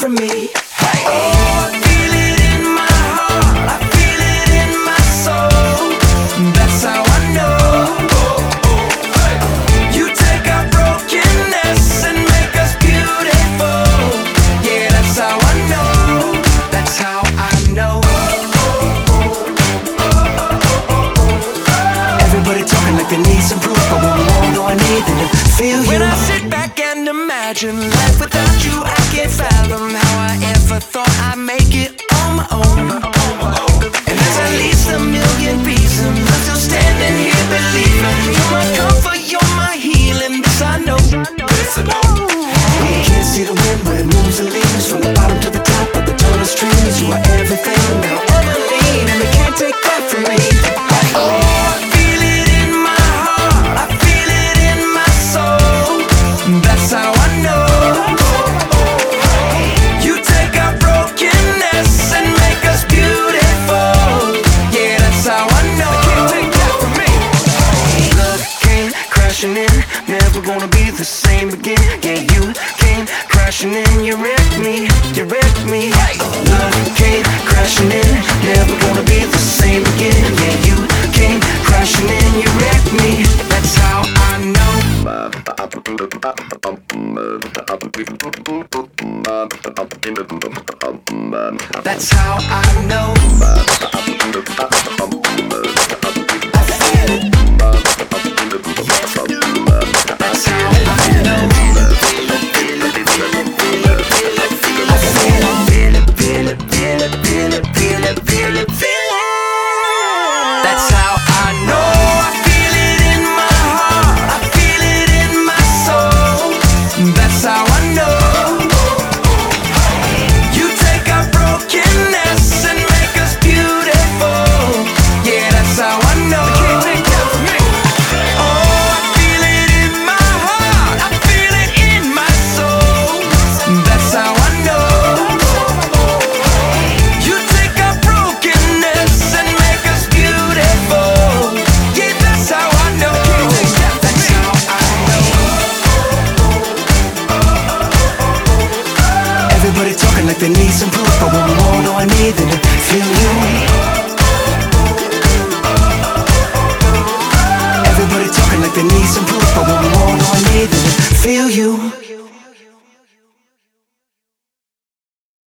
from me. Oh, I feel it in my heart, I feel it in my soul. That's how I know. You take our brokenness and make us beautiful. Yeah, that's how I know. That's how I know. Everybody talking like they need some proof, but what more do I need than to feel you? When I sit back and imagine life without you, I can't fathom how I ever thought I'd make it on my own. And there's at least a million reasons I'm still standing here believing you're my comfort, you're my healing. This I know. You can't see the wind, but it moves the leaves from the bottom to the top of the tallest trees. You are everything that I'll ever need, and they can't take that from me. Oh, I feel it in my heart, I feel it in my soul. That's how I know. You take our brokenness and make us beautiful. Yeah, that's how I know. They can't take that from me. Love came crashing in, never gonna be the same again. Yeah, you came crashing in, you wrecked me, you wrecked me. Love came crashing in, never gonna be the same again. Yeah, you came crashing in, you wrecked me. That's how I know. That's how I know. I feel it. That's how I know. That's how I know. I feel it in my heart, I feel it in my soul. That's how I know. You take our brokenness and make us beautiful. Yeah, that's how I know. They can't take that from me. Oh, I feel it in my heart, I feel it in my soul. That's how I know. You take our brokenness and make us beautiful. Yeah, that's how I know. That's how I know. Everybody talking like they need some proof, but what more do I need than to feel you? Everybody talking like they need some proof, but what more do I need than to feel you?